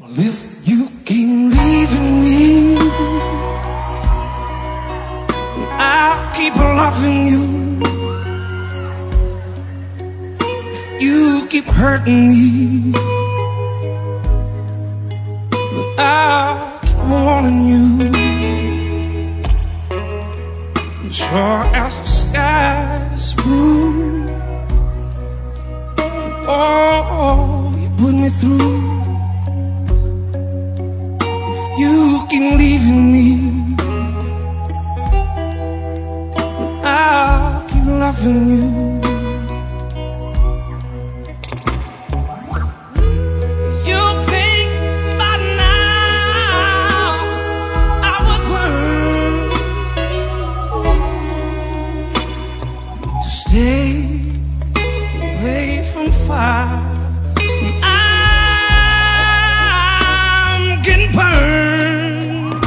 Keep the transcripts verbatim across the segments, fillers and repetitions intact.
Well, if you keep leaving me, I'll keep loving you. If you keep hurting me, but I'll keep wanting you. Sure as the sky's blue, for all you put me through. If you keep leaving me, I'll keep loving you. Stay away from fire. I'm getting burned,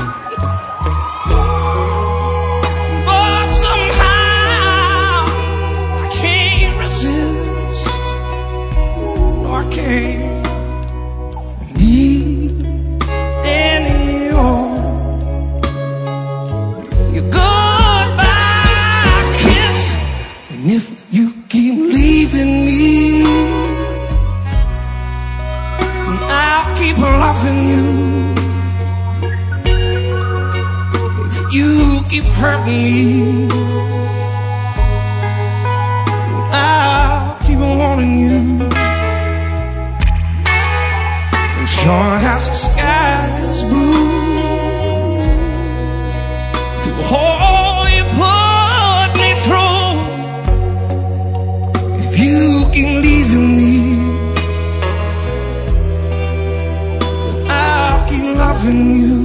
but somehow I can't resist. No, I can't. I need any more your goodbye kiss. And if you keep leaving me, I'll keep loving you. If you keep hurting me, I'll keep wanting you. And sure as the sky is blue, through all you put me through, if you keep leaving me, I'll keep loving you.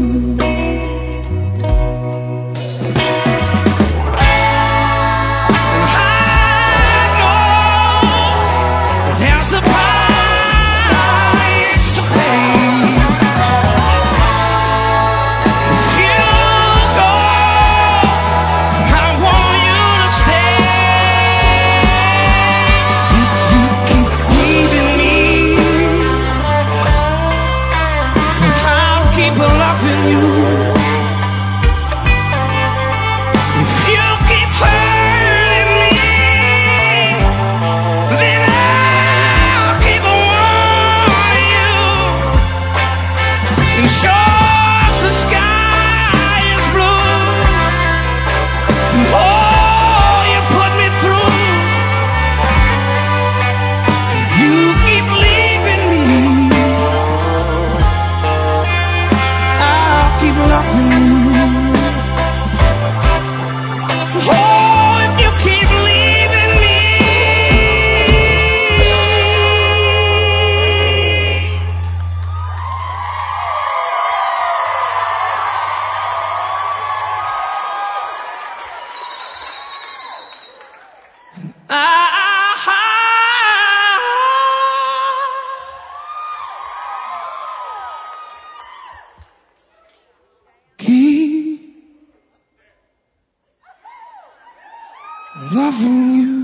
Keep loving you.